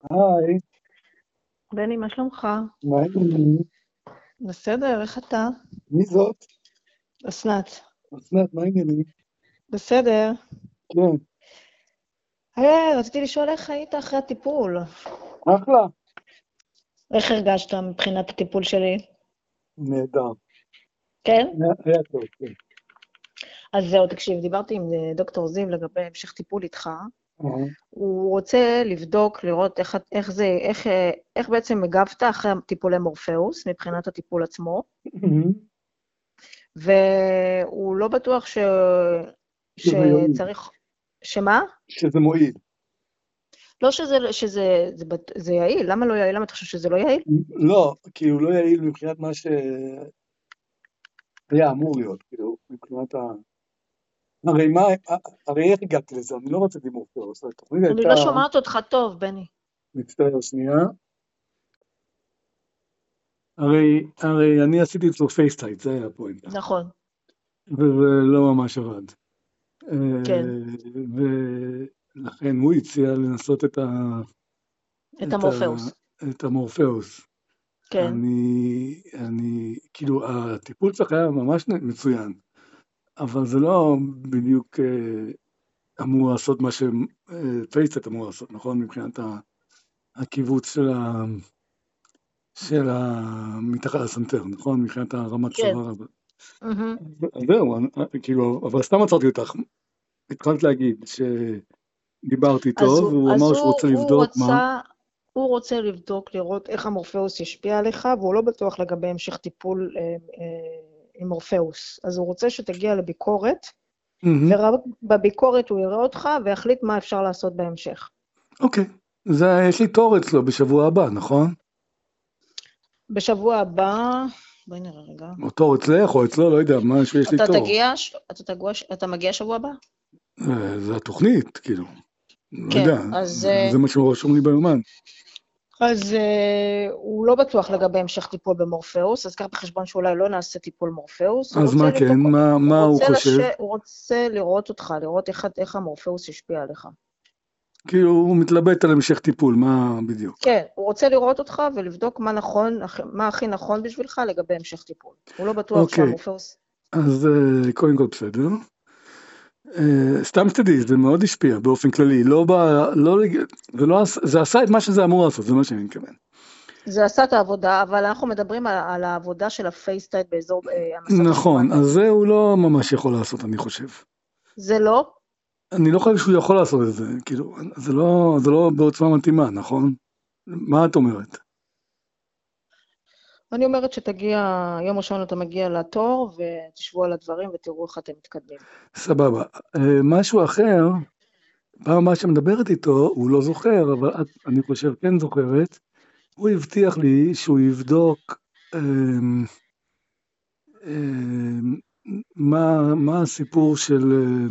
היי, בני, מה שלומך? מה העניינים? בסדר, איך אתה? מי זאת? אסנת. אסנת, מה העניינים? בסדר. כן, רציתי לשאול איך היית אחרי הטיפול. אחלה. איך הרגשת מבחינת הטיפול שלי? נהדר. כן? היה טוב, כן. אז זהו, תקשיב, דיברתי עם דוקטור זיו לגבי המשך טיפול איתך. אה, הוא רוצה לבדוק, לראות איך בעצם הגבת אחרי טיפולי מורפאוס, מבחינת הטיפול עצמו, והוא לא בטוח שזה יועיל, שצריך... שמה? שזה מועיל. לא שזה יעיל, למה לא יעיל? למה אתה חושב שזה לא יעיל? לא, כי הוא לא יעיל מבחינת מה שהיה אמור להיות, כאילו, מבחינת ה... הרי מה, הרי איך הגעתי לזה? אני לא רציתי מורפיוס, התוכנית אני הייתה, לא שומעת אותך טוב, בני. מצטער שנייה, הרי אני עשיתי אצלו פייסטייט, זה היה הפואנטה, נכון, וזה לא ממש עבד. כן. ולכן הוא הציע לנסות את את, ה, המורפאוס. את המורפאוס. כן. כאילו, הטיפול שלך היה ממש מצוין, אבל זה לא בדיוק אמור לעשות מה שפייסט אמור לעשות, נכון? מבחינת הקיבוץ של מתחת לסנטר, נכון? מבחינת הרמת כן. צוואר הזה. מהמם. אז זהו, כאילו, אבל סתם עצרתי אותך. התחלת להגיד שדיברתי איתו, והוא אז אמר שהוא רוצה לבדוק מה. הוא רוצה לבדוק, לראות איך המורפאוס ישפיע עליך, והוא לא בטוח לגבי המשך טיפול עם מורפאוס. אז הוא רוצה שתגיע לביקורת, מהמם. ורק בביקורת הוא יראה אותך, ויחליט מה אפשר לעשות בהמשך. אוקיי, יש לי תור אצלו בשבוע הבא, נכון? בשבוע הבא, בואי נראה רגע. או תור אצלך או אצלו, לא יודע, מה שיש לי תור. אתה מגיע שבוע הבא? זה התוכנית, כאילו, לא כן, יודע, אז זה מה שרשום לי ביומן. הוא לא בטוח לגבי המשך טיפול במורפאוס, אז קח בחשבון שאולי לא נעשה טיפול מורפאוס, הוא אז רוצה מה כן, לבדוק, מה הוא חושב? הוא רוצה לראות אותך, לראות איך המורפאוס ישפיע עליך. כאילו, הוא מתלבט על המשך טיפול, מה בדיוק? כן, הוא רוצה לראות אותך ולבדוק מה הכי נכון בשבילך לגבי המשך טיפול. הוא לא בטוח אוקיי, שהמורפאוס... אז קודם כל בסדר. סתם שתדעי, זה מאוד השפיע באופן כללי, זה עשה את מה שזה אמור לעשות, זה מה שאני מתכוון. זה עשה את העבודה, אבל אנחנו מדברים על העבודה של הפייסטייט באזור המסך נכון, אז השמאלי. זה הוא לא ממש יכול לעשות, אני חושב. זה לא? אני לא חושב שהוא יכול לעשות את זה, כאילו, זה לא בעוצמה מתאימה, נכון? מה את אומרת? אני אומרת שתגיע, יום ראשון אתה מגיע לתור, ותשבו על הדברים ותראו איך אתם מתקדמים. סבבה. משהו אחר, פעם הבאה שמדברת איתו, הוא לא זוכר, אבל אני חושב כן זוכרת, הוא הבטיח לי שהוא יבדוק אמ, אמ, מה הסיפור של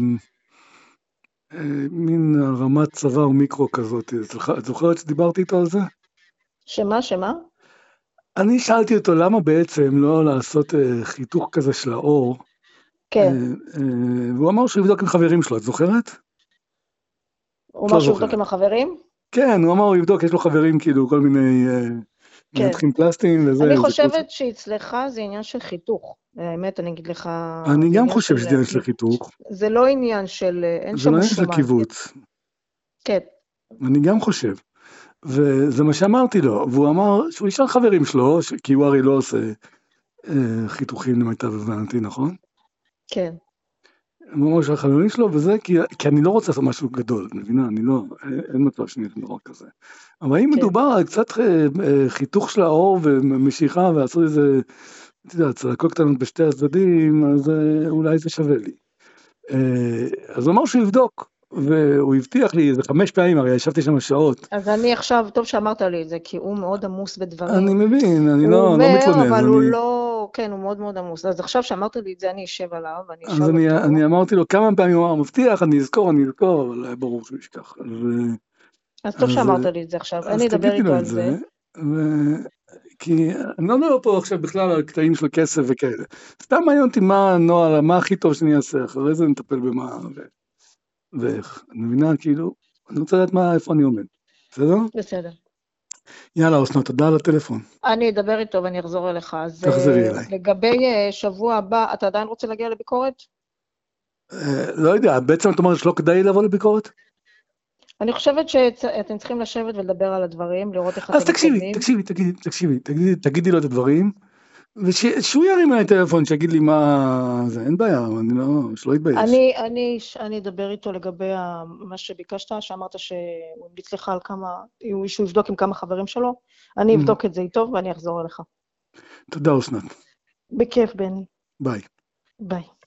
מין רמת צוואר מיקרו כזאת. את זוכרת שדיברתי איתו על זה? שמה? אני שאלתי אותו למה בעצם לא לעשות חיתוך כזה של האור, כן. והוא אמר שהוא יבדוק עם חברים שלו, את זוכרת? הוא את אמר לא שהוא יבדוק זוכרת. עם החברים? כן, הוא אמר הוא יבדוק, יש לו חברים כאילו כל מיני כן. מנתחים פלסטיים אני וזה, זה קבוצה. חושבת שאצלך זה עניין של חיתוך. האמת, אני אגיד לך, אני זה גם עניין חושב של... שזה עניין של חיתוך, זה לא עניין של... אין זה לא שם עניין של שומן. קיבוץ, כן. אני גם חושב. וזה מה שאמרתי לו, והוא אמר שהוא ישאל חברים שלו, כי הוא הרי לא עושה חיתוכים למיטב הבנתי, נכון? כן. הוא אמר שהחברים שלו וזה, כי אני לא רוצה לעשות משהו גדול, את מבינה? אני לא, אין מצב שאני אעשה דבר כזה. אבל אם כן. מדובר על קצת חיתוך של האור ומשיכה, ועשו איזה, אתה יודע, צלקות קטנות בשתי הצדדים, אז אולי זה שווה לי. אז הוא אמר שהוא יבדוק, והוא הבטיח לי איזה 5 פעמים, הרי ישבתי שם שעות. אז אני עכשיו, טוב שאמרת לי את זה, כי הוא מאוד עמוס אני בדברים. מבין, אני הוא לא אומר, מתלונן, אבל הוא לא... כן, הוא מאוד מאוד עמוס. אז עכשיו שאמרת לי את זה, אני אשב עליו, ואני אז אשאל אותו. אני אמרתי לו כמה פעמים, הוא אמר, מבטיח, אני אזכור, אבל היה ברור שהוא ישכח. אז טוב אז, שאמרת לי את זה עכשיו. אז אני אדבר תגידי לו איתו את על זה, זה. כי אני לא מדבר פה עכשיו בכלל על קטעים של כסף וכאלה. סתם מעניין אותי מה הנוהל, מה הכי טוב שאני אעשה, אחרי זה נטפל במה ואיך. אני מבינה, כאילו, אני רוצה לדעת איפה אני עומד. בסדר? בסדר. יאללה, אסנת, תודה על הטלפון. אני אדבר איתו ואני אחזור אליך. אז תחזרי אליי. לגבי שבוע הבא, אתה עדיין רוצה להגיע לביקורת? לא יודע, בעצם את אומרת שלא כדאי לבוא לביקורת? אני חושבת שאתם צריכים לשבת ולדבר על הדברים, לראות איך אתם אז תגידי לו את הדברים, ושהוא ירים אליי טלפון, שיגיד לי מה זה, אין בעיה, שלא יתבייש. אני אדבר איתו לגבי מה שביקשת, שאמרת שהוא המליץ לך על כמה, שהוא יבדוק עם כמה חברים שלו, אני אבדוק את זה איתו ואני אחזור אליך. תודה, אסנת. בכיף, בני. ביי. ביי.